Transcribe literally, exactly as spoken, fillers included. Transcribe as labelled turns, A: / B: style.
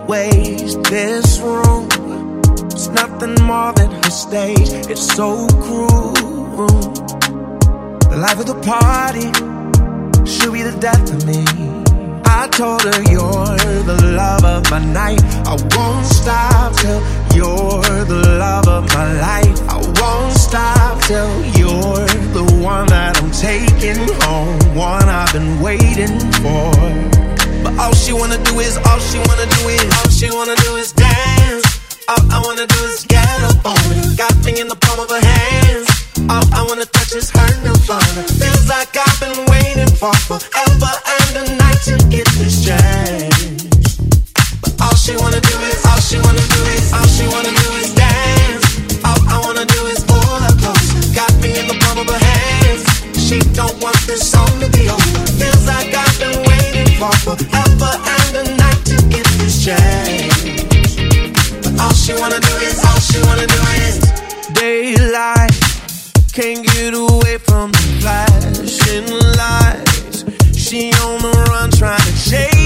A: waste. This room is nothing more than her stage. It's so cruel. The life of the party should be the death of me. I told her you're the love of my night. I won't stop till you're the love of my life. I won't stop till you're the one that I'm taking home, one I've been waiting for. But all she wanna do is, all she wanna do is, all she wanna do is dance. All I wanna do is get up on it. Got me in the palm of her hands. All I wanna touch is her nirvana. Feels like I've been waiting for forever and a night to get this chance. But all she wanna do is, all she wanna do is, all she wanna do is dance. All I wanna do is pull her close. Got me in the palm of her hands. She don't want this song to be over. Feels like I've been waiting for forever and a night to get this chance. But all she wanna do is, all she wanna do is daylight. Can't get away from the flashing lights. She on the run trying to chase